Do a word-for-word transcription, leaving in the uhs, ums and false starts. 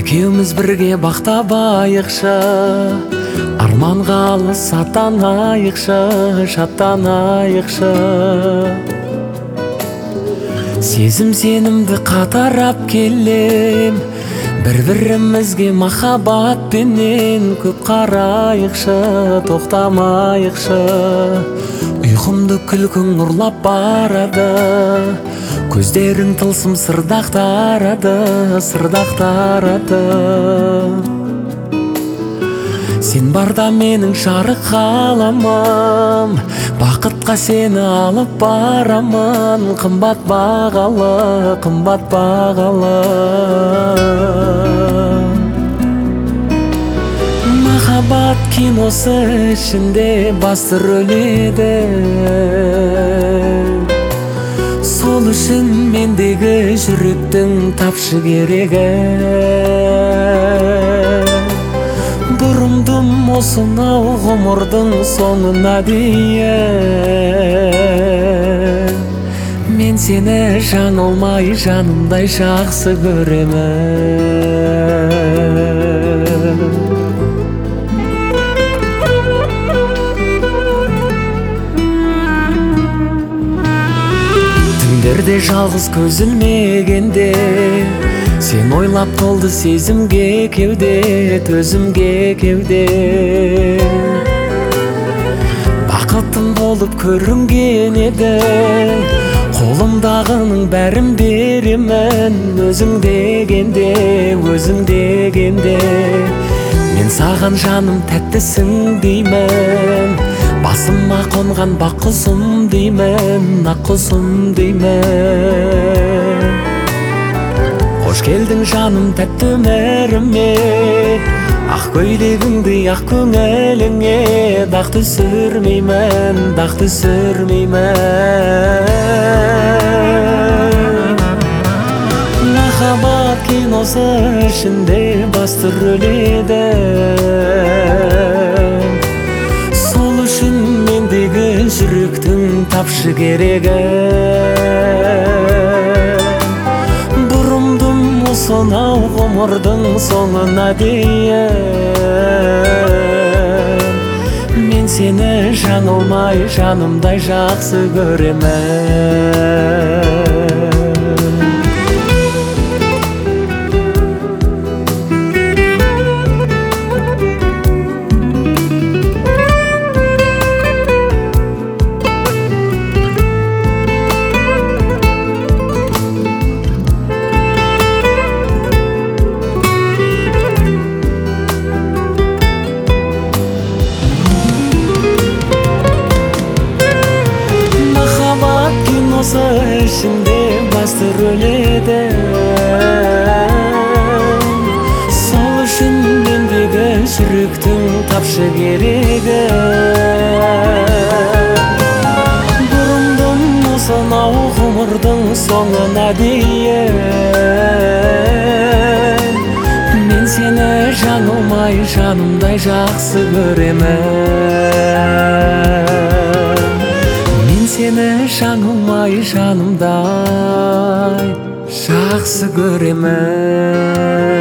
Экеумиз бирге бактабайыкчы, арманга алыс аттанайыкчы, шаттанайыкчы. Сезим сенімді катарап келем, бір-бірімізге махаббат менен көп карайыкчы, токтамайыкчы. Уйкумду күлкүң урлап барады, көздерің тылсым сырдактарады, сырдактарады. Сен барда менің жарык каламым, бакытка сени алып барамын, кымбат багалы, кымбат багалы. Махаббат киносу ичинде басты рөлүдө, сол үчүн мендеги жүрөктүң тапшы кереги. Бурумдум осунау гомурдун соңуна дейин, мен сени жаңылмай жанымдай жакшы көрөмүн. Түндөрдө жалгыз көз илмегенде, сен ойлап толду сезимге кеуде, төзүмге кеуде. Бакытым болуп көрүнгөн эдиң, колумдагынын бәрин беримен, өзүң дегенде, өзүң дегенде. Мен саган жаным тәттисиң деймен, басыма конган бак кузум деймен, ак кузум деймен. Хош келдиң жаным тәттүү мэриме, ак көйлөгүңдү ак көңүлүңө, дак түсүрмөймөн, дак түсүрмөймөн. Махаббат киносу ичинде басты рөлүдө, сол үчүн мендеги жүрөктүң тапшы кереги. Сонау гомурдун соңуна дейин, мен сени жаңылмай жанымдай жакшы көрөмүн. Ичинде басты рөлүдө, сол үчүн мендеги жүрөктүң тапшы кереги. Бурумдум осунау гомурдун соңуна дейин, мен сени жаңылмай жанымдай жакшы көрөмүн. Сени жаңылмай жанымдай жакшы көрөмүн.